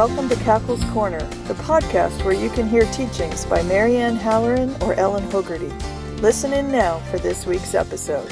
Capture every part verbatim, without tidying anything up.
welcome to Cackle's Corner, the podcast where you can hear teachings by Marianne Halloran or Ellen Hogarty. Listen in now for this week's episode.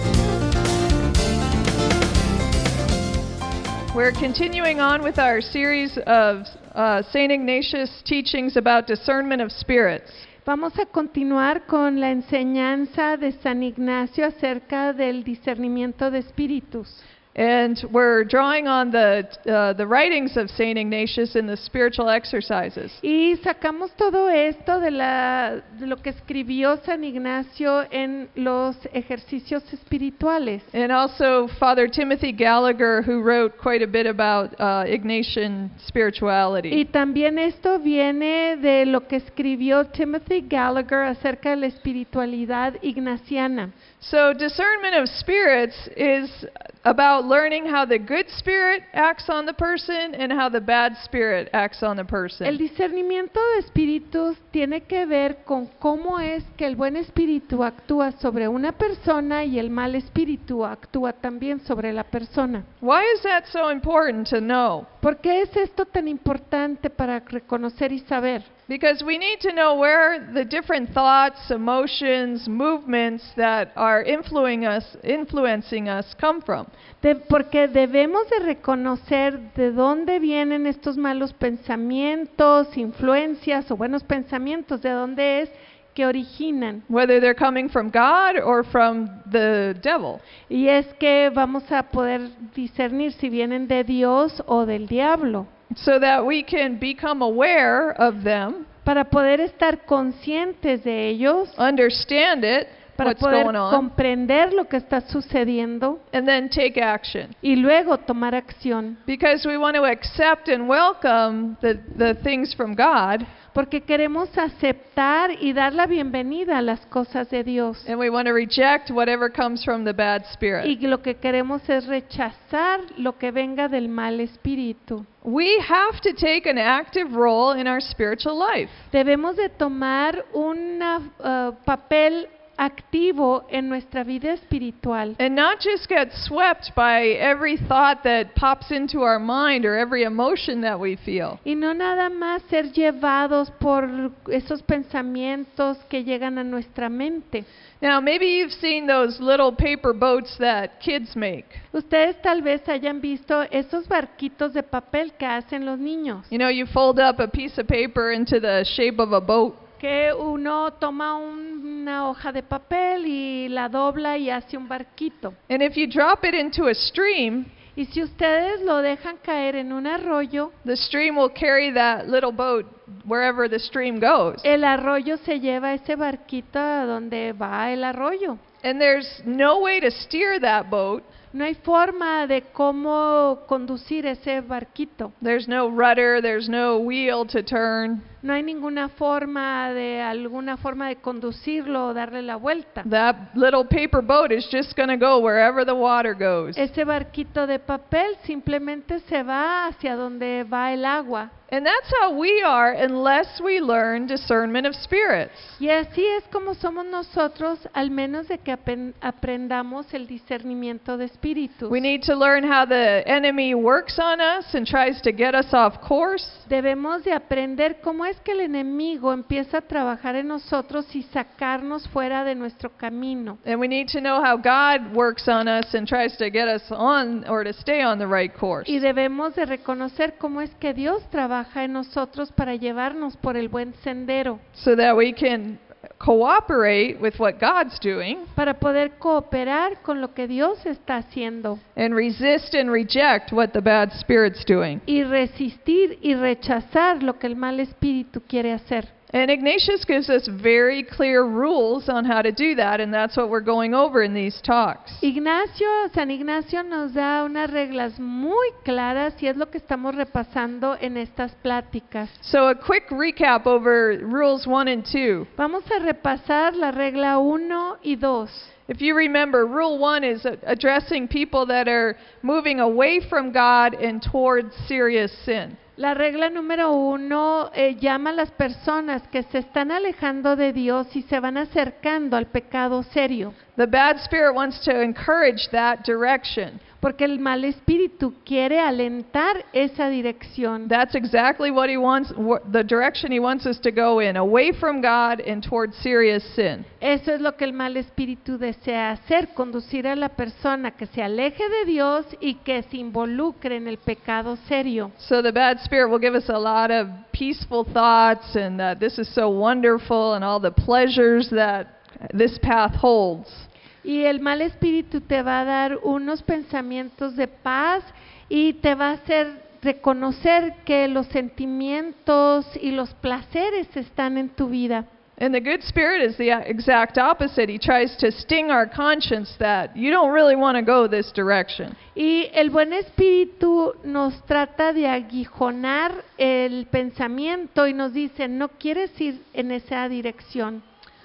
We're continuing on with our series of uh, Saint Ignatius teachings about discernment of spirits. Vamos a continuar con la enseñanza de San Ignacio acerca del discernimiento de espíritus. And we're drawing on the uh, the writings of Saint Ignatius in the spiritual exercises. Y sacamos todo esto de, la, de lo que escribió San Ignacio en los ejercicios espirituales. And also Father Timothy Gallagher, who wrote quite a bit about uh, Ignatian spirituality. Y también esto viene de lo que escribió Timothy Gallagher acerca de la espiritualidad ignaciana. So discernment of spirits is about learning how the good spirit acts on the person and how the bad spirit acts on the person. El discernimiento de espíritus tiene que ver con cómo es que el buen espíritu actúa sobre una persona y el mal espíritu actúa también sobre la persona. Why is that so important to know? ¿Por qué es esto tan importante para reconocer y saber? Because we need to know where the different thoughts, emotions, movements that are influencing us, influencing us come from. De, porque debemos de reconocer de dónde vienen estos malos pensamientos, influencias o buenos pensamientos, de dónde es que originan. Whether they're coming from God or from the devil. Y es que vamos a poder discernir si vienen de Dios o del diablo. So that we can become aware of them, para poder estar conscientes de ellos, understand it, para what's poder going on, comprender lo que está sucediendo, and then take action. Y luego tomar acción. Because we want to accept and welcome the, the things from God. Porque queremos aceptar y dar la bienvenida a las cosas de Dios. And we want to reject whatever comes from the bad spirit. Y lo que queremos es rechazar lo que venga del mal espíritu. We have to take an active role in our spiritual life. Debemos de tomar un uh, papel activo en nuestra vida espiritual. And not just get swept by every thought that pops into our mind or every emotion that we feel. Y no nada más ser llevados por esos pensamientos que llegan a nuestra mente. Now, maybe you've seen those little paper boats that kids make. Ustedes tal vez hayan visto esos barquitos de papel que hacen los niños. You know, you fold up a piece of paper into the shape of a boat. Que uno toma un, una hoja de papel y la dobla y hace un barquito. And if you drop it into a stream, y si ustedes lo dejan caer en un arroyo, the stream will carry that little boat wherever the stream goes. El arroyo se lleva ese barquito a donde va el arroyo. And there's no way to steer that boat. No hay forma de cómo conducir ese barquito. There's no rudder, there's no wheel to turn. No hay ninguna forma de alguna forma de conducirlo o darle la vuelta. That little paper boat is just going to go wherever the water goes. Ese barquito de papel simplemente se va hacia donde va el agua. And that's how we are unless we learn discernment of spirits. Y así es como somos nosotros, al menos de que apen- aprendamos el discernimiento de espíritus. We need to learn how the enemy works on us and tries to get us off course. Debemos de aprender cómo es que el enemigo empieza a trabajar en nosotros y sacarnos fuera de nuestro camino. And we need to know how God works on us and tries to get us on or to stay on the right course. Y debemos de reconocer cómo es que Dios trabaja en nosotros para llevarnos por el buen sendero. So that we can cooperate with what God's doing. Para poder cooperar con lo que Dios está haciendo. And resist and reject what the bad spirit's doing. Y resistir y rechazar lo que el mal espíritu quiere hacer. And Ignatius gives us very clear rules on how to do that, and that's what we're going over in these talks. Ignacio, San Ignacio nos da unas reglas muy claras y es lo que estamos repasando en estas pláticas. So a quick recap over rules one and two. Vamos a repasar la regla uno y dos. If you remember, rule one is addressing people that are moving away from God and towards serious sin. La regla número uno eh, llama a las personas que se están alejando de Dios y se van acercando al pecado serio. The bad spirit wants to encourage that direction. Porque el mal espíritu quiere alentar esa dirección. That's exactly what he wants, wh- the direction he wants us to go in, away from God and towards serious sin. Eso es lo que el mal espíritu desea hacer, conducir a la persona que se aleje de Dios y que se involucre en el pecado serio. So the bad spirit will give us a lot of peaceful thoughts and that this is so wonderful and all the pleasures that this path holds. Y el mal espíritu te va a dar unos pensamientos de paz y te va a hacer reconocer que los sentimientos y los placeres están en tu vida. And the good spirit is the exact opposite. He tries to sting our conscience that you don't really want to go this direction. Y el buen espíritu nos trata de aguijonar el pensamiento y nos dice, no quieres ir en esa dirección.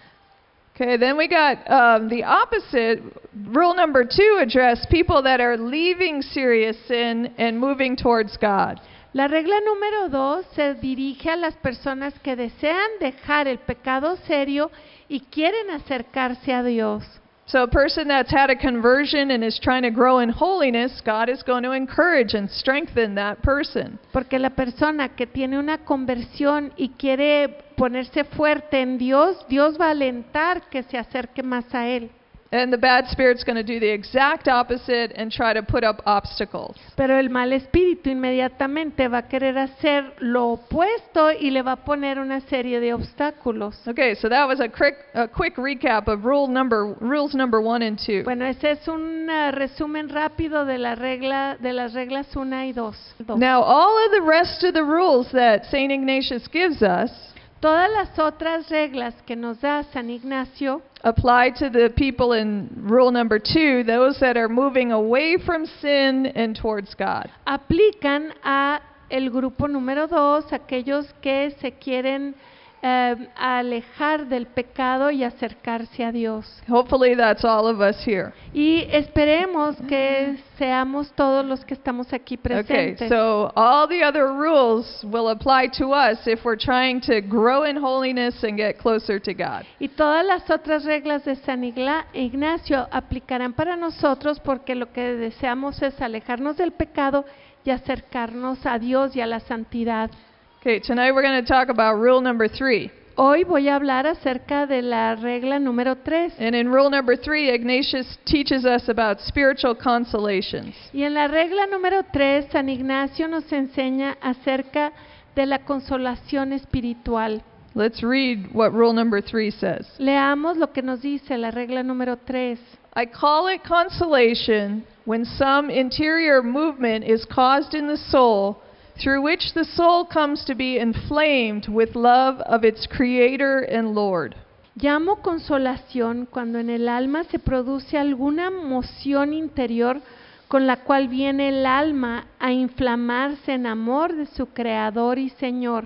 Okay, then we got um, the opposite. Rule number two address people that are leaving serious sin and moving towards God. La regla número dos se dirige a las personas que desean dejar el pecado serio y quieren acercarse a Dios. So a person that's had a conversion and is trying to grow in holiness, God is going to encourage and strengthen that person. Porque la persona que tiene una conversión y quiere ponerse fuerte en Dios, Dios va a alentar que se acerque más a Él. And the bad spirit's going to do the exact opposite and try to put up obstacles. Pero el mal espíritu inmediatamente va a querer hacer lo opuesto y le va a poner una serie de obstáculos. Okay, so that was a quick, a quick recap of rule number, rules number one and two. Bueno, ese es un uh, resumen rápido de la regla de las reglas una y dos. Now, all of the rest of the rules that Saint Ignatius gives us Todas las otras reglas que nos da San Ignacio apply to the people in rule number two, those that are moving away from sin and towards God. aplican a el grupo número dos, aquellos que se quieren eh, alejar del pecado y acercarse a Dios. Hopefully that's all of us here. Y esperemos que seamos todos los que estamos aquí Okay, presentes. so all the other rules will apply to us if we're trying to grow in holiness and get closer to God. Y todas las otras reglas de San Igla- Ignacio aplicarán para nosotros porque lo que deseamos es alejarnos del pecado y acercarnos a Dios y a la santidad. Okay, tonight we're going to talk about rule number three. Hoy voy a hablar acerca de la regla número tres. And in rule number three, Ignatius teaches us about spiritual consolations. Y en la regla número tres, San Ignacio nos enseña acerca de la consolación espiritual. Let's read what rule number three says. Leamos lo que nos dice la regla número tres. I call it consolation when some interior movement is caused in the soul through which the soul comes to be inflamed with love of its Creator and Lord. Llamo consolación cuando en el alma se produce alguna moción interior con la cual viene el alma a inflamarse en amor de su Creador y Señor.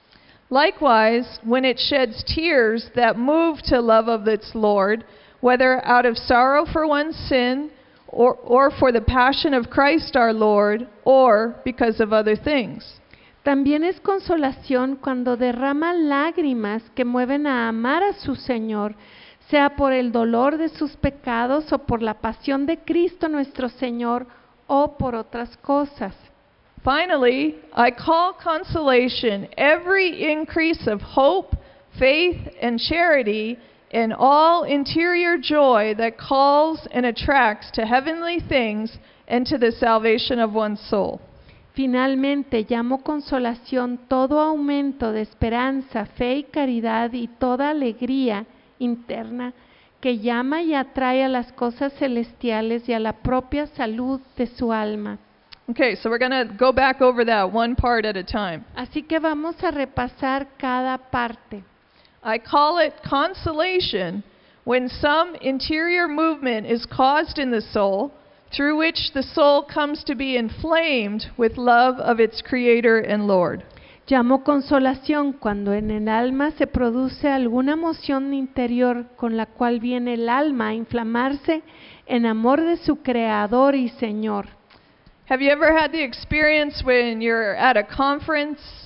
Likewise, when it sheds tears that move to love of its Lord, whether out of sorrow for one's sin, or, or for the passion of Christ our Lord, or because of other things. También es consolación cuando derrama lágrimas que mueven a amar a su Señor, sea por el dolor de sus pecados o por la pasión de Cristo nuestro Señor o por otras cosas. Finally, I call consolation every increase of hope, faith, and charity, and all interior joy that calls and attracts to heavenly things and to the salvation of one's soul. Finalmente, llamo consolación todo aumento de esperanza, fe y caridad y toda alegría interna que llama y atrae a las cosas celestiales y a la propia salud de su alma. Okay, so we're going to go back over that one part at a time. Así que vamos a repasar cada parte. I call it consolation when some interior movement is caused in the soul through which the soul comes to be inflamed with love of its Creator and Lord. Llamo consolación cuando en el alma se produce alguna emoción interior con la cual viene el alma a inflamarse en amor de su Creador y Señor. Have you ever had the experience when you're at a conference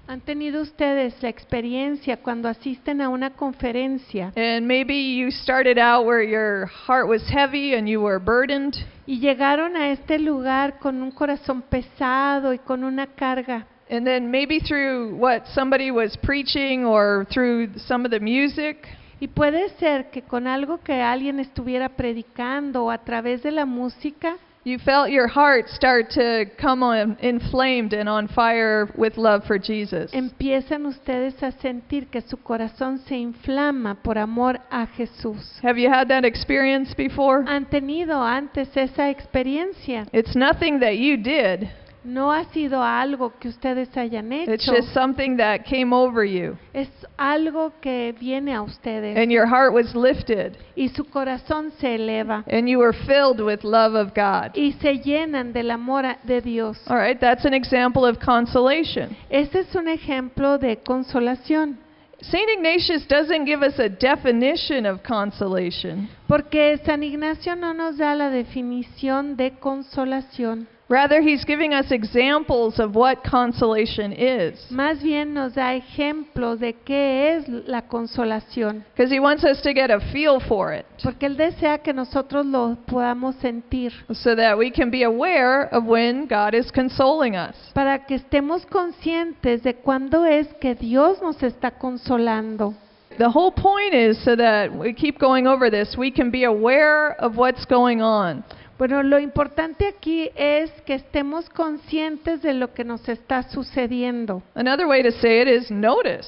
¿Han tenido ustedes la experiencia cuando asisten a una conferencia and maybe you started out where your heart was heavy and you were burdened, y llegaron a este lugar con un corazón pesado y con una carga? and then maybe through what somebody was preaching or through some of the music, Y puede ser que con algo que alguien estuviera predicando o a través de la música, you felt your heart start to come on inflamed and on fire with love for Jesus. empiezan ustedes a sentir que su corazón se inflama por amor a Jesús. Have you had that experience before? ¿Han tenido antes esa experiencia? It's nothing that you did. No ha sido algo que ustedes hayan It's hecho, just something that came over you, es algo que viene a ustedes and your heart was lifted, y su corazón se eleva and you were filled with love of God. y se llenan del amor a- de Dios. All right, that's an example of consolation. Este es un ejemplo de consolación, Saint Ignatius doesn't give us a definition of consolation. porque San Ignacio no nos da la definición de consolación. Rather, he's giving us examples of what consolation is, Más bien nos da ejemplos de qué es la consolación, because he wants us to get a feel for it, porque Él desea que nosotros lo podamos sentir, so that we can be aware of when God is consoling us. para que estemos conscientes de cuándo es que Dios nos está consolando. The whole point is so that we keep going over this, we can be aware of what's going on. Bueno, lo importante aquí es que estemos conscientes de lo que nos está sucediendo. Another way to say it is notice.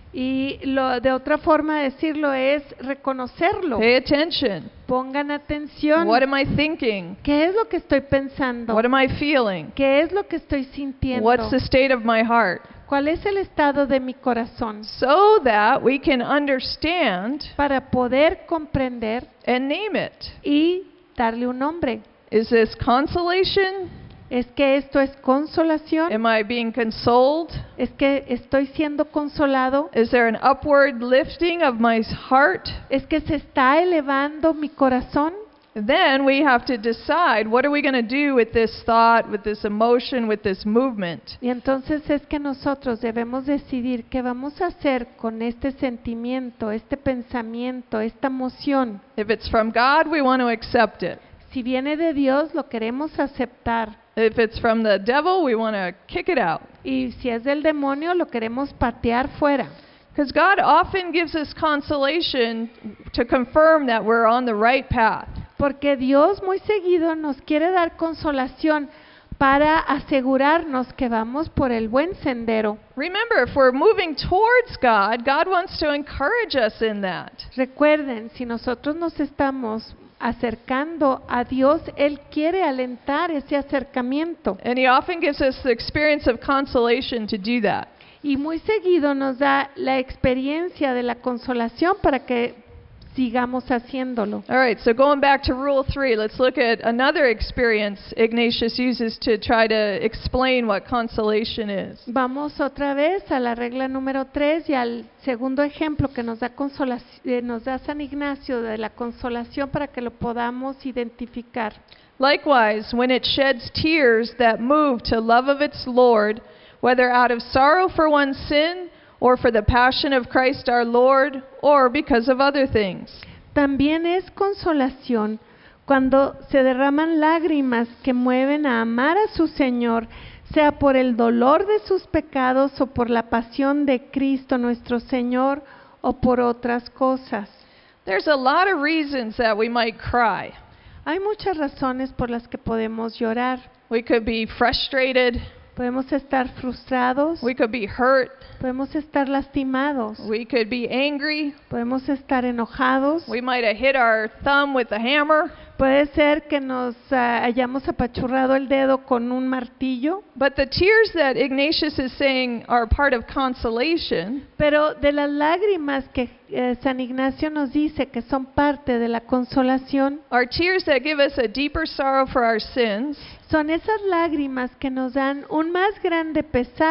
Y lo, de otra forma de decirlo es reconocerlo. Pay attention. Pongan atención. What am I thinking? ¿Qué es lo que estoy pensando? What am I feeling? ¿Qué es lo que estoy sintiendo? What's the state of my heart? ¿Cuál es el estado de mi corazón? So that we can understand Para poder comprender and name it. y darle un nombre. Is this consolation? ¿Es que esto es consolación? Am I being consoled? ¿Es que estoy siendo consolado? Is there an upward lifting of my heart? ¿Es que se está elevando mi corazón? Then we have to decide, what are we going to do with this thought, with this emotion, with this movement? Y entonces es que nosotros debemos decidir qué vamos a hacer con este sentimiento, este pensamiento, esta emoción. If it's from God, we want to accept it. Si viene de Dios, lo queremos aceptar. If it's from the devil, we want to kick it out. Y si es del demonio, lo queremos patear fuera. Because God often gives us consolation to confirm that we're on the right path. Porque Dios muy seguido nos quiere dar consolación para asegurarnos que vamos por el buen sendero. Remember, if we're moving towards God, God wants to encourage us in that. Recuerden, si nosotros nos estamos acercando a Dios, Él quiere alentar ese acercamiento. And He often gives us the experience of consolation to do that. Y muy seguido nos da la experiencia de la consolación para que sigamos haciéndolo. All right, so going back to Rule three, let's look at another experience Ignatius uses to try to explain what consolation is. Vamos otra vez a la regla número tres y al segundo ejemplo que nos da, consola- eh, nos da San Ignacio de la consolación para que lo podamos identificar. Likewise, when it sheds tears that move to love of its Lord, whether out of sorrow for one's sin, or for the passion of Christ our Lord, or because of other things. También es consolación cuando se derraman lágrimas que mueven a amar a su Señor, sea por el dolor de sus pecados o por la pasión de Cristo nuestro Señor o por otras cosas. There's a lot of reasons that we might cry. Hay muchas razones por las que podemos llorar. We could be frustrated, Podemos estar frustrados, we could be hurt, podemos estar lastimados, we could be angry, podemos estar enojados, we might have hit our thumb with a hammer. puede ser que nos ah, hayamos apachurrado el dedo con un martillo, But the tears that Ignatius is saying are part of consolation, pero de las lágrimas que eh, San Ignacio nos dice que son parte de la consolación, are tears that give us a deeper sorrow for our sins, son esas lágrimas que nos dan un más grande pesar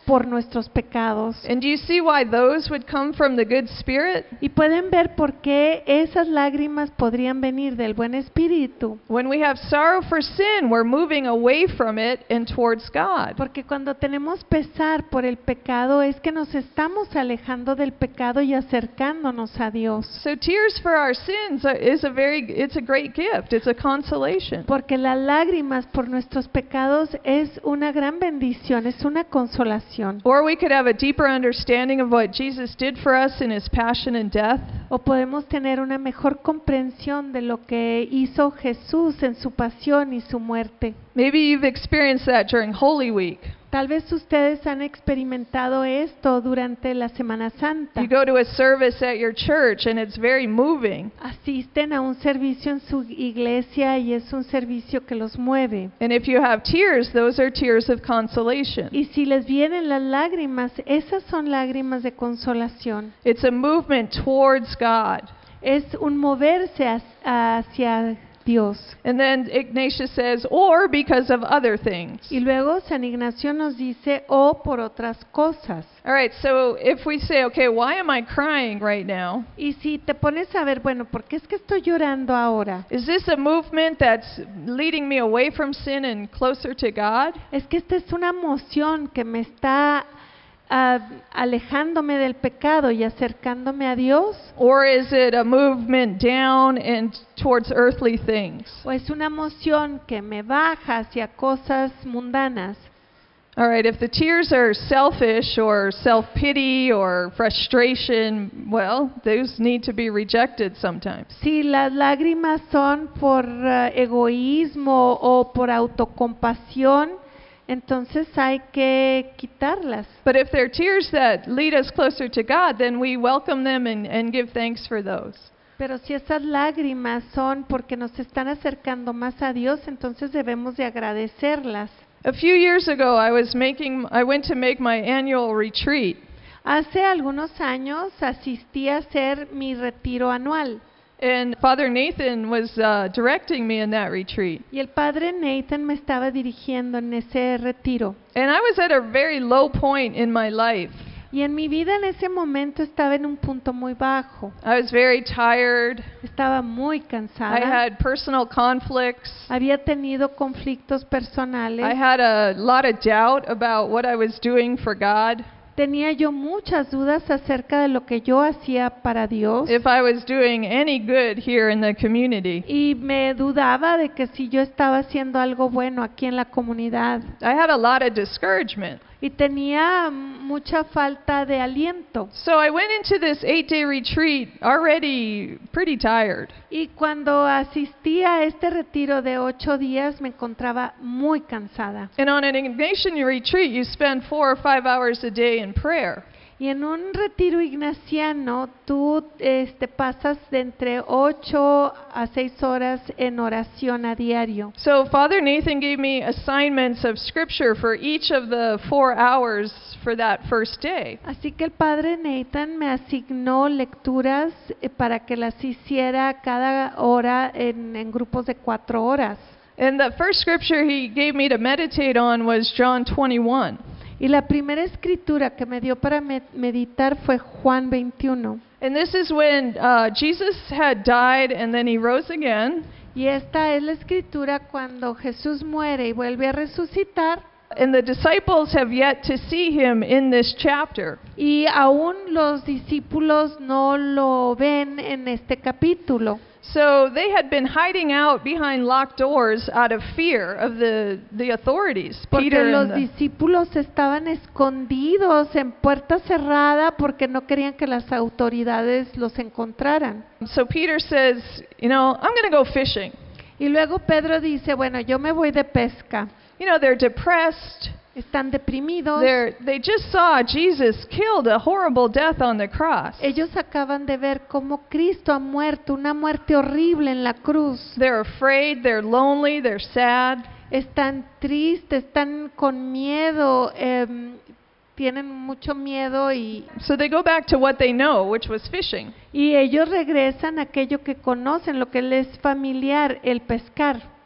por nuestros pecados. And do you see why those would come from the good spirit? Y pueden ver por qué esas lágrimas podrían venir del buen espíritu. When we have sorrow for sin, we're moving away from it and towards God. Porque cuando tenemos pesar por el pecado es que nos estamos alejando del pecado y acercándonos a Dios. So tears for our sins are- is a very it's a great gift. It's a consolation. Porque las lágrimas por nuestros pecados es una gran bendición, es una consolación. Or we could have a deeper understanding of what Jesus did for us in his passion and death. O podemos tener una mejor comprensión de lo que hizo Jesús en su pasión y su muerte. Maybe you've experienced that during Holy Week. Tal vez ustedes han experimentado esto durante la Semana Santa. You go to a service at your church and it's very moving. Asisten a un servicio en su iglesia y es un servicio que los mueve. And if you have tears, those are tears of consolation. Y si les vienen las lágrimas, esas son lágrimas de consolación. It's a movement towards God. Es un moverse hacia, hacia Dios. And then Ignatius says, or because of other things. Y luego San Ignacio nos dice, o por otras cosas. All right, so if we say, okay, why am I crying right now? Y si te pones a ver, bueno, ¿por qué es que estoy llorando ahora? Is this a movement that's leading me away from sin and closer to God? Es que esta es una emoción que me está uh, alejándome del pecado y acercándome a Dios. Or is it a movement down and towards earthly things? O es una emoción que me baja hacia cosas mundanas. All right, if the tears are selfish or self-pity or frustration, well, those need to be rejected sometimes. Si las lágrimas son por uh, egoísmo o por autocompasión, entonces hay que quitarlas. But if they're tears that lead us closer to God, then we welcome them and, and give thanks for those. Pero si esas lágrimas son porque nos están acercando más a Dios, entonces debemos de agradecerlas. A few years ago, I was making, I went to make my annual retreat. Hace algunos años asistí a hacer mi retiro anual. And Father Nathan was uh, directing me in that retreat. Y el padre Nathan me estaba dirigiendo en ese retiro. And I was at a very low point in my life. Y en mi vida en ese momento estaba en un punto muy bajo. I was very tired. Estaba muy I cansada. had personal conflicts. Había tenido conflictos personales. I had a lot of doubt about what I was doing for God. Tenía yo muchas dudas acerca de lo que yo hacía para Dios. If I was doing any good here in the community. Y me dudaba de que si yo estaba haciendo algo bueno aquí en la comunidad. I had a lot of discouragement. Y tenía mucha falta de aliento. So I went into this eight-day retreat already pretty tired. Y cuando asistí a este retiro de ocho días me encontraba muy cansada. And on an Ignatian retreat, you spend four or five hours a day in prayer. Y en un retiro ignaciano tú este, pasas de entre ocho a seis horas en oración a diario. So Father Nathan gave me assignments of scripture for each of the four hours for that first day. Así que el padre Nathan me asignó lecturas eh, para que las hiciera cada hora en, en grupos de cuatro horas. And the first scripture he gave me to meditate on was John twenty-one. Y la primera escritura que me dio para med- meditar fue Juan veintiuno. And this is when uh, Jesus had died and then he rose again. Y esta es la escritura cuando Jesús muere y vuelve a resucitar. And the disciples have yet to see him in this chapter. Y aún los discípulos no lo ven en este capítulo. So they had been hiding out behind locked doors out of fear of the, the authorities. Porque Peter los and the, discípulos estaban escondidos en puerta cerrada porque no querían que las autoridades los encontraran. so Peter says, you know, I'm going to go fishing. Y luego Pedro dice, bueno, yo me voy de pesca. You know, they're depressed. Están deprimidos. They're, they just saw Jesus killed a horrible death on the cross. Ellos acaban de ver cómo Cristo ha muerto, una muerte horrible en la cruz. They're afraid, they're lonely, they're sad. Están tristes, están con miedo, em, tienen mucho miedo y, So they go back to what they know, which was fishing. y ellos regresan a aquello que conocen, lo que les es familiar, el pescar.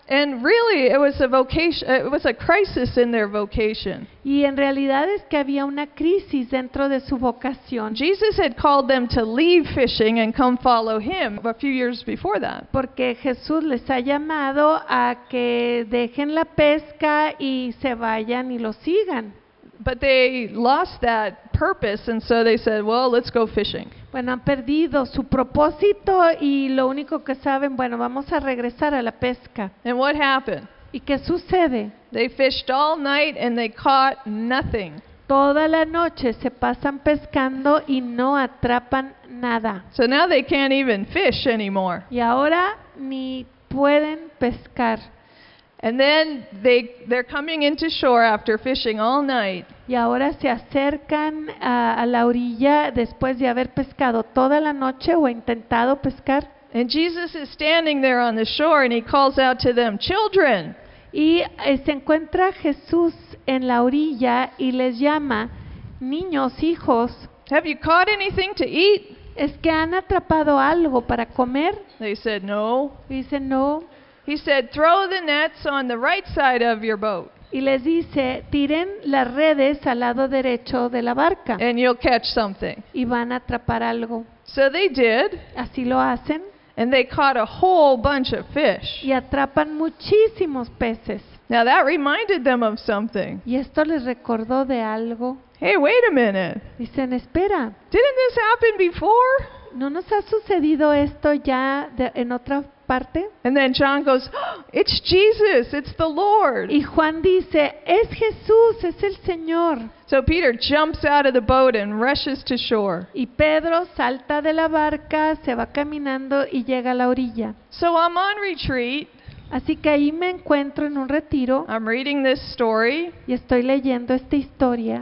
And really, it was a vocation. It was a crisis in their vocation. Y en realidad es que había una crisis dentro de su vocación. Jesus had called them to leave fishing and come follow him a few years before that. Porque Jesús les ha llamado a que dejen la pesca y se vayan y lo sigan. But they lost that purpose, and so they said, well, let's go fishing. Bueno, han perdido su propósito y lo único que saben, bueno, vamos a regresar a la pesca. And what happened? ¿Y qué sucede? They fished all night and they caught nothing. Toda la noche se pasan pescando y no atrapan nada. So now they can't even fish anymore. Y ahora ni pueden pescar. And then they, they're coming into shore after fishing all night. Y ahora se acercan a, a la orilla después de haber pescado toda la noche o intentado pescar. And Jesus is standing there on the shore and he calls out to them, children. Y eh, se encuentra Jesús en la orilla y les llama, niños, hijos, Have you caught anything to eat? ¿es que han atrapado algo para comer? They said, no. Y dicen, no. He said, throw the nets on the right side of your boat Y les dice, tiren las redes al lado derecho de la barca and you'll catch something. y van a atrapar algo. So they did, Así lo hacen and they caught a whole bunch of fish. y atrapan muchísimos peces. Now that reminded them of something. Y esto les recordó de algo. Hey, wait a minute. Dicen, espera, Didn't this happen before? ¿no nos ha sucedido esto ya de- en otra parte? And then John goes, oh, it's Jesus, it's the Lord. Y Juan dice, es Jesús, es el Señor. So Peter jumps out of the boat and rushes to shore. Y Pedro salta de la barca, se va caminando y llega a la orilla. So I'm on retreat. Así que ahí me encuentro en un retiro I'm reading this story. y estoy leyendo esta historia.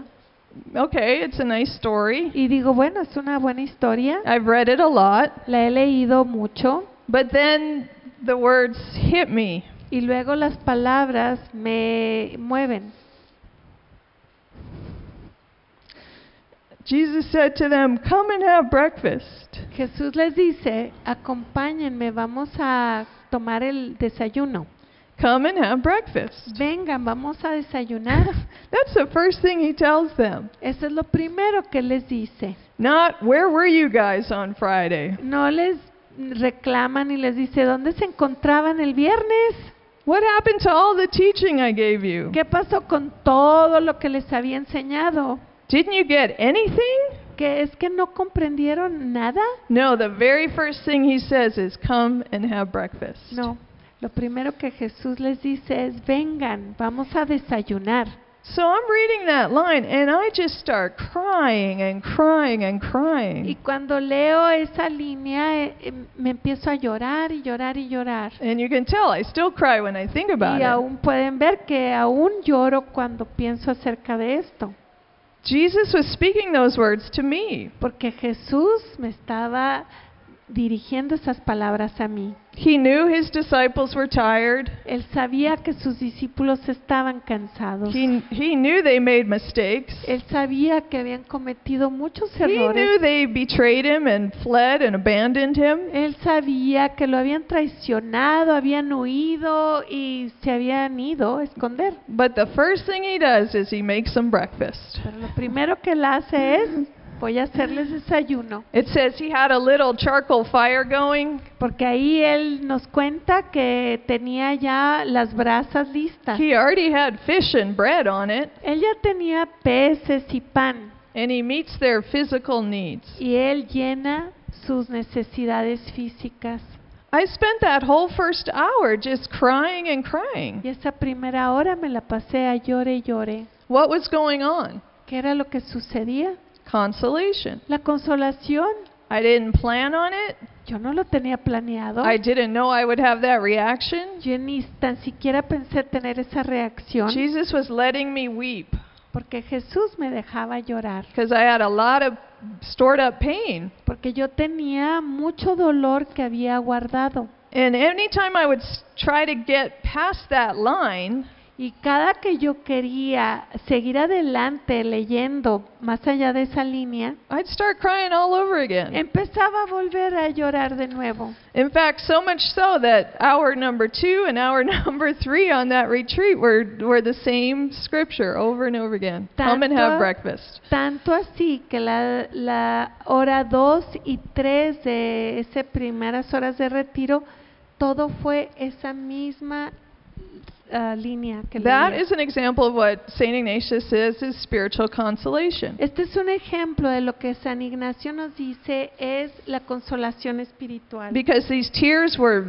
Okay, it's a nice story. Y digo, bueno, es una buena historia, I've read it a lot. la he leído mucho. But then the words hit me. Y luego las palabras me mueven. Jesus said to them, come and have breakfast. Jesús les dice, acompáñenme, vamos a tomar el desayuno. Come and have breakfast. Vengan, vamos a desayunar. That's the first thing he tells them. Eso es lo primero que les dice. Not, where were you guys on Friday? No les reclaman y les dice, ¿dónde se encontraban el viernes? What happened to all the teaching I gave you? ¿Qué pasó con todo lo que les había enseñado? Didn't you get anything? ¿Que es que no comprendieron nada? No, the very first thing he says is, come and have breakfast. No. Lo primero que Jesús les dice es, vengan, vamos a desayunar. So I'm reading that line and I just start crying and crying and Y crying. cuando leo esa línea, eh, eh, me empiezo a llorar y llorar y llorar. And you can tell I still cry when I think about Y it. aún pueden ver que aún lloro cuando pienso acerca de esto. Jesus was speaking those words to me. Porque Jesús me estaba dirigiendo esas palabras a mí. He knew his disciples were tired. Él sabía que sus discípulos estaban cansados. He, he knew they made mistakes. Él sabía que habían cometido muchos He knew errores. they betrayed him and fled and abandoned him. Él sabía que lo habían traicionado, habían huido y se habían ido a esconder. But the first thing he does is he makes them breakfast. Pero lo primero que él hace es, voy a hacerles desayuno. It says he had a little charcoal fire going. Porque ahí él nos cuenta que tenía ya las brasas listas. He already had fish and bread on it. Él ya tenía peces y pan. And he meets their physical needs. Y él llena sus necesidades físicas. I spent that whole first hour just crying and crying. Y esa primera hora me la pasé a llore y llore. What was going on? ¿Qué era lo que sucedía? Consolation. La consolación. I didn't plan on it. Yo no lo tenía planeado. I didn't know I would have that reaction. Yo ni tan siquiera pensé tener esa reacción. Jesus was letting me weep Porque Jesús me dejaba llorar. because I had a lot of stored up pain. Porque yo tenía mucho dolor que había guardado. And anytime I would s- try to get past that line, Y cada que yo quería seguir adelante leyendo más allá de esa línea, I'd start crying all over again. empezaba a volver a llorar de nuevo. In fact, so much so that hour number two and hour number three on that retreat were, were the same scripture over and over again. Come and have Tanto- breakfast. Tanto así que la, la hora dos y tres de esas primeras horas de retiro, todo fue esa misma ah, línea que That leía. is an example of what Saint Ignatius says is spiritual consolation. Este es un ejemplo de lo que San Ignacio nos dice es la consolación espiritual. Because these tears were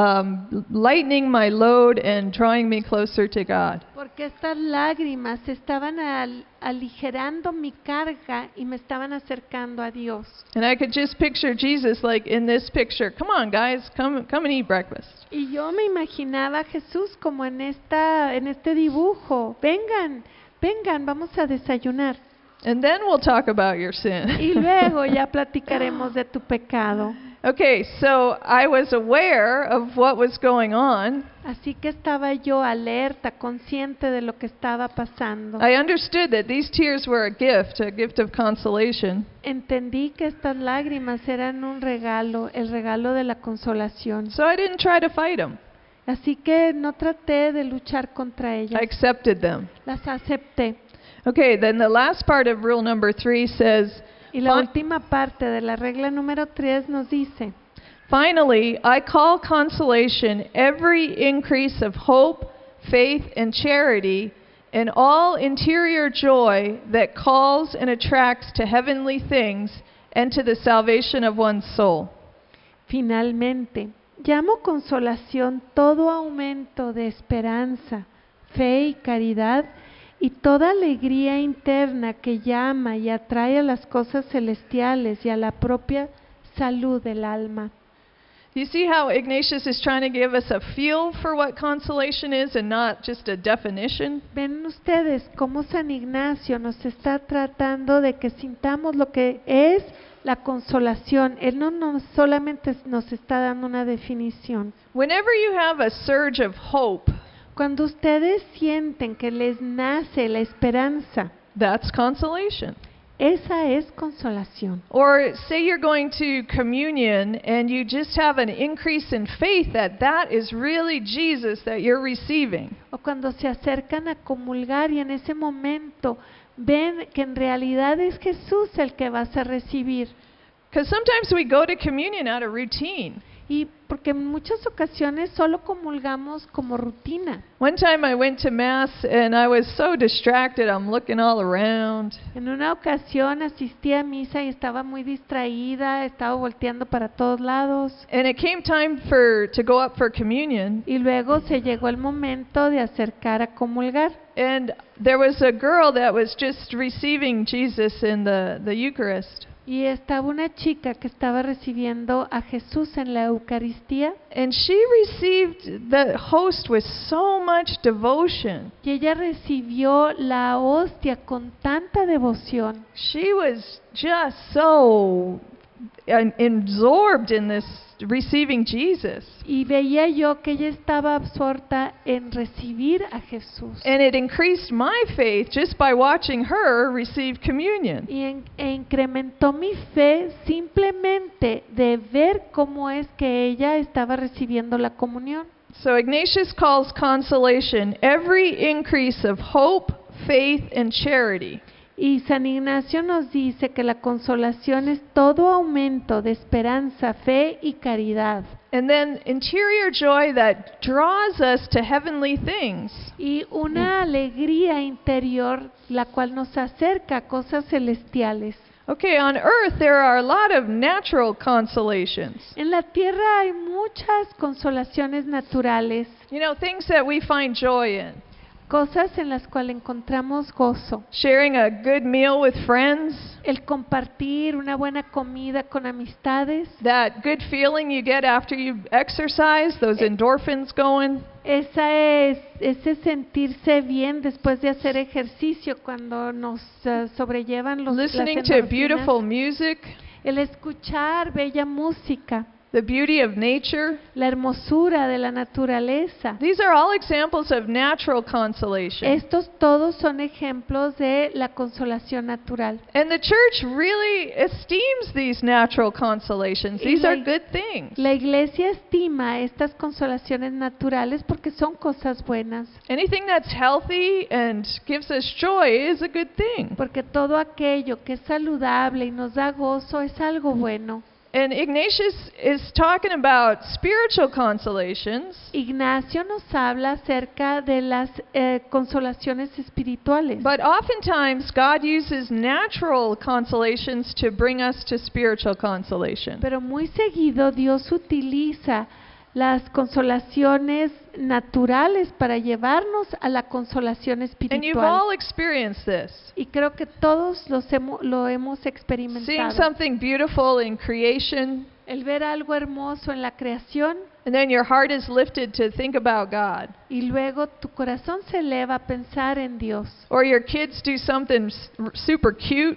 um, lightening my load and drawing me closer to God. Porque estas lágrimas estaban al- aligerando mi carga y me estaban acercando a Dios. And I could just picture Jesus like in this picture. Come on, guys, come come and eat breakfast. Y yo me imaginaba a Jesús como en esta en este dibujo. Vengan, vengan, vamos a desayunar. And then we'll talk about your sin. Y luego ya platicaremos de tu pecado. Okay, so I was aware of what was going on. Así que estaba yo alerta, consciente de lo que estaba pasando. I understood that these tears were a gift, a gift of consolation. Entendí que estas lágrimas eran un regalo, el regalo de la consolación. So I didn't try to fight them. Así que no traté de luchar contra I ellas, accepted them. las acepté. Okay, then the last part of rule number three says, Y la Fi- última parte de la regla número tres nos dice, finally, I call consolation every increase of hope, faith, and charity, and all interior joy that calls and attracts to heavenly things and to the salvation of one's soul. finalmente, llamo consolación todo aumento de esperanza, fe y caridad, y toda alegría interna que llama y atrae a las cosas celestiales y a la propia salud del alma. You see how Ignatius is trying to give us a feel for what consolation is and not just a definition? Ven ustedes cómo San Ignacio nos está tratando de que sintamos lo que es la consolación. Él no nos, solamente nos está dando una definición. Whenever you have a surge of hope, Cuando ustedes sienten que les nace la esperanza, that's consolation. esa es consolación. Or say you're going to communion and you just have an increase in faith that that is really Jesus that you're receiving. O cuando se acercan a comulgar y en ese momento ven que en realidad es Jesús el que vas a recibir. Because sometimes we go to communion out of routine. Y porque en muchas ocasiones solo comulgamos como rutina. One time I went to Mass and I was so distracted, I'm looking all around. En una ocasión asistí a misa y estaba muy distraída, estaba volteando para todos lados. And it came time for to go up for communion. Y luego se llegó el momento de acercar a comulgar. And there was a girl that was just receiving Jesus in the, the Eucharist. Y estaba una chica que estaba recibiendo a Jesús en la Eucaristía. And she received the host with so much devotion. Y ella recibió la hostia con tanta devoción. She was just so uh, absorbed in this receiving Jesus. Y veía yo que ella estaba absorta en recibir a Jesús. And it increased my faith just by watching her receive communion. Y en- e incrementó mi fe simplemente de ver cómo es que ella estaba recibiendo la comunión. So Ignatius calls consolation every increase of hope, faith, and charity. Y San Ignacio nos dice que la consolación es todo aumento de esperanza, fe y caridad. And then interior joy that draws us to heavenly things. Y una alegría interior la cual nos acerca a cosas celestiales. Okay, on earth there are a lot of natural consolations. En la tierra hay muchas consolaciones naturales, You know, things that we find joy in. cosas en las cuales encontramos gozo. Sharing a good meal with friends, El compartir una buena comida con amistades, that good feeling you get after you exercise, those endorphins going. esa es ese sentirse bien después de hacer ejercicio cuando nos eh, sobrellevan los las Listening to endorfinas. beautiful music, El escuchar bella música, the beauty of nature. la hermosura de la naturaleza. These are all examples of natural consolation. Estos todos son ejemplos de la consolación natural. And the church really esteems these natural consolations. These are good things. La iglesia estima estas consolaciones naturales porque son cosas buenas. Anything that's healthy and gives us joy is a good thing. Porque todo aquello que es saludable y nos da gozo es algo bueno. And Ignatius is talking about spiritual consolations. Ignacio nos habla acerca de las eh, consolaciones espirituales. But oftentimes God uses natural consolations to bring us to spiritual consolation. Pero muy seguido Dios utiliza las consolaciones naturales para llevarnos a la consolación And you've espiritual. all experienced this. Y creo que todos los hemo- lo hemos Seeing experimentado. something beautiful in creation, El ver algo hermoso en la creación and then your heart is lifted to think about God. y luego tu corazón se eleva a pensar en Dios. Or your kids do something s- super cute,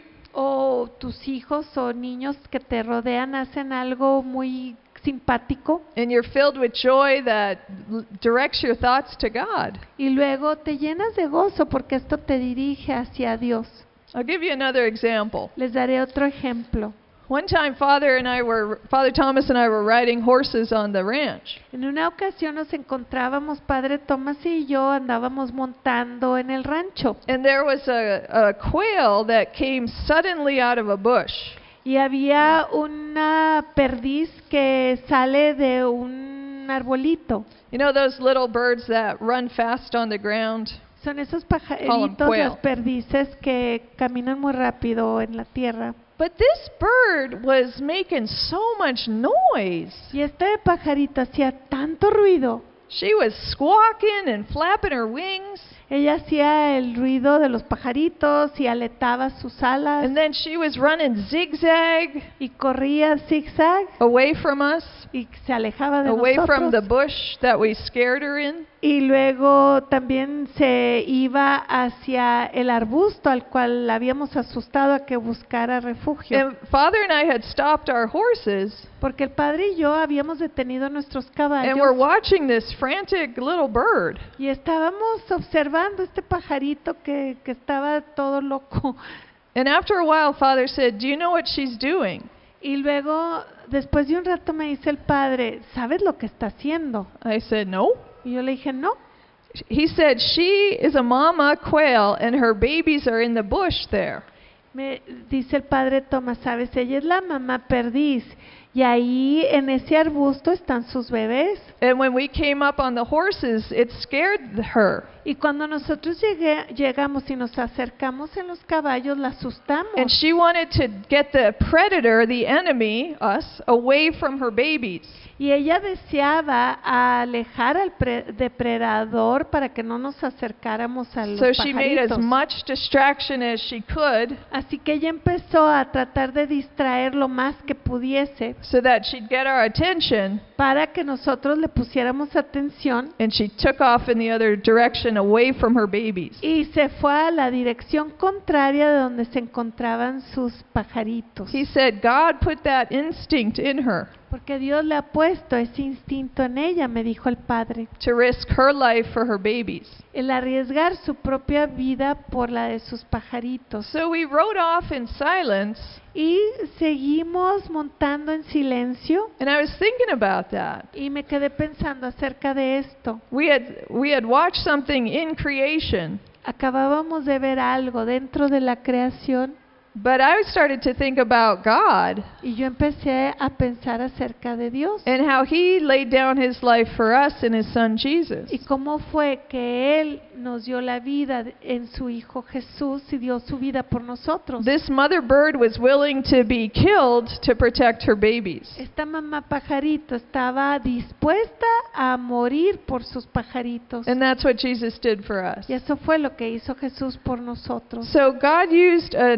O tus hijos o niños que te rodean hacen algo muy simpático and you're filled with joy that l- directs your thoughts to God. y luego te llenas de gozo porque esto te dirige hacia Dios. I'll give you another example. Les daré otro ejemplo. One time, Father and I were, Father Thomas and I were riding horses on the ranch. En una ocasión nos encontrábamos, Padre Tomás y yo andábamos montando en el rancho And there was a, a quail that came suddenly out of a bush. y había una perdiz que sale de un arbolito. You know those little birds that run fast on the ground? Son esos Call 'em pajaritos, quail. las perdices que caminan muy rápido en la tierra. But this bird was making so much noise. Y este pajarito hacía tanto ruido. She was squawking and flapping her wings, Ella hacía el ruido de los pajaritos y aletaba sus alas and then she was running zigzag y corría zigzag away from us, y se alejaba de away from the nosotros. bush that we scared her in. Y luego también se iba hacia el arbusto al cual la habíamos asustado a que buscara refugio. And Father and I had stopped our horses, Porque el padre y yo habíamos detenido nuestros and we're caballos watching this frantic little bird. y estábamos observando este pajarito que, que estaba todo loco. And after a while, Father said, "Do you know what she's doing?" Y luego, después de un rato me dice el padre, ¿sabes lo que está haciendo? I said, "No." Y yo le dije, no. He said, "She is a mama quail, and her babies are in the bush there." Me dice el padre Tomás, ¿sabes? Ella es la mamá perdiz y ahí en ese arbusto están sus bebés. And when we came up on the horses, it scared her. Y cuando nosotros llegué, llegamos y nos acercamos en los caballos, la asustamos. And she wanted to get the predator, the enemy, us, away from her babies. Y ella deseaba alejar al pre- depredador para que no nos acercáramos a los So she made as pajaritos. much distraction as she could Así que ella empezó a tratar de distraer lo más que pudiese so that she'd get our attention, para que nosotros le pusiéramos atención, and she took off in the other direction away from her babies. y se fue a la dirección contraria de donde se encontraban sus pajaritos. He said God put that instinct in her Porque Dios le ha puesto ese instinto en ella, me dijo el padre, to risk her life for her babies. el arriesgar su propia vida por la de sus pajaritos. So we rode off in silence, Y seguimos montando en silencio and I was thinking about that. y me quedé pensando acerca de esto. We had we had watched something in creation, Acabábamos de ver algo dentro de la creación but I started to think about God y yo empecé a pensar acerca de Dios and how He laid down His life for us in His Son Jesus. y cómo fue que Él nos dio la vida en su Hijo Jesús y dio su vida por nosotros. This mother bird was willing to be killed to protect her babies. Esta mamá pajarito estaba dispuesta a morir por sus pajaritos. And that's what Jesus did for us. Y eso fue lo que hizo Jesús por nosotros. So God used a natural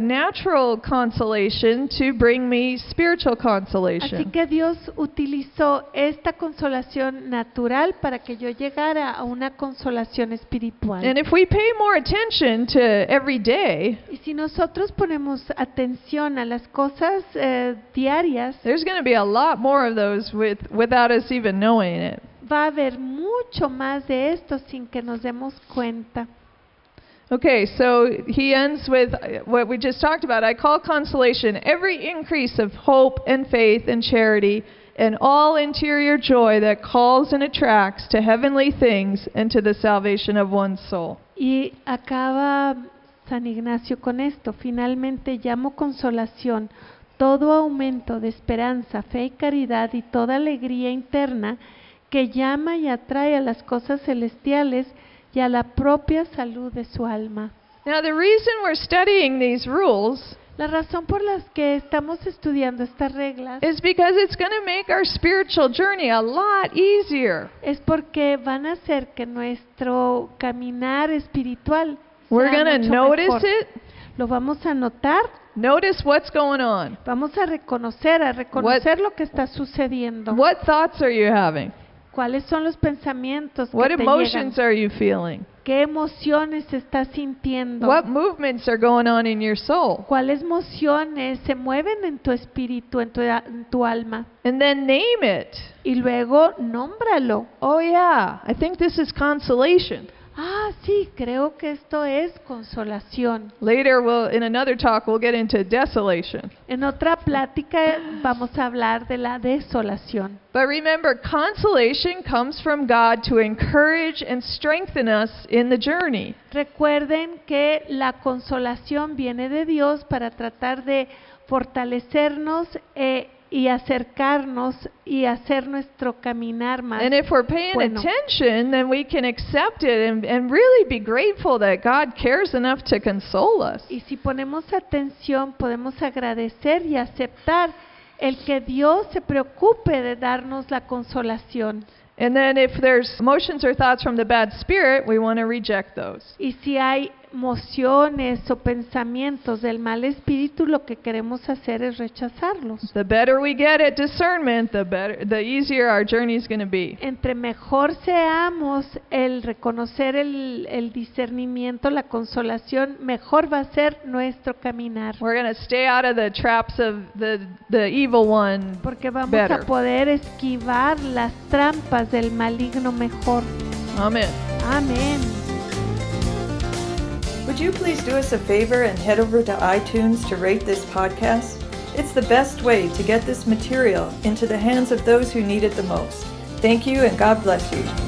natural consolation to bring me spiritual Así consolation. que Dios utilizó esta consolación natural para que yo llegara a una consolación espiritual. And if we pay more attention to every day, Y si nosotros ponemos atención a las cosas eh, diarias, there's going to be a lot more of those with, without us even knowing it. va a haber mucho más de esto sin que nos demos cuenta. Okay, so he ends with uh, what we just talked about. I call consolation every increase of hope and faith and charity and all interior joy that calls and attracts to heavenly things and to the salvation of one's soul. Y acaba San Ignacio con esto: finalmente llamo consolación todo aumento de esperanza, fe y caridad y toda alegría interna que llama y atrae a las cosas celestiales y a la propia salud de su alma. Now, the reason we're studying these rules La razón por la que estamos estudiando estas reglas is because it's going to make our spiritual journey a lot easier. es porque van a hacer que nuestro caminar espiritual We're sea going to mucho notice mejor. it, Lo vamos a notar, notice what's going on. vamos a reconocer, a reconocer lo que está sucediendo. What thoughts are you having? ¿Cuáles son los pensamientos que What te emotions llegan? are you feeling? ¿Qué emociones estás sintiendo? What movements are going on in your soul? ¿Cuáles emociones se mueven en tu espíritu, en tu, en tu alma? And then name it. Y luego nómbralo. Oh yeah, I think this is consolation. Ah, sí, creo que esto es consolación. Later, we'll, in another talk, we'll get into desolation. En otra plática vamos a hablar de la desolación. But remember, consolation comes from God to encourage and strengthen us in the journey. Recuerden que la consolación viene de Dios para tratar de fortalecernos eh, y acercarnos y hacer nuestro caminar más. And if we're paying bueno. attention, then we can accept it and, and really be grateful that God cares enough to console us. Y si ponemos atención, podemos agradecer y aceptar el que Dios se preocupe de darnos la consolación. And then if there's emotions or thoughts from the bad spirit, we want to reject those. Y si hay emociones o pensamientos del mal espíritu, lo que queremos hacer es rechazarlos. The better we get at discernment, the better, the easier our journey is going to be. Entre mejor seamos el reconocer el, el discernimiento, la consolación, mejor va a ser nuestro caminar. We're going to stay out of the traps of the, the evil one. Porque vamos better. a poder esquivar las trampas del maligno mejor. Amen. Amén. Would you please do us a favor and head over to iTunes to rate this podcast? It's the best way to get this material into the hands of those who need it the most. Thank you and God bless you.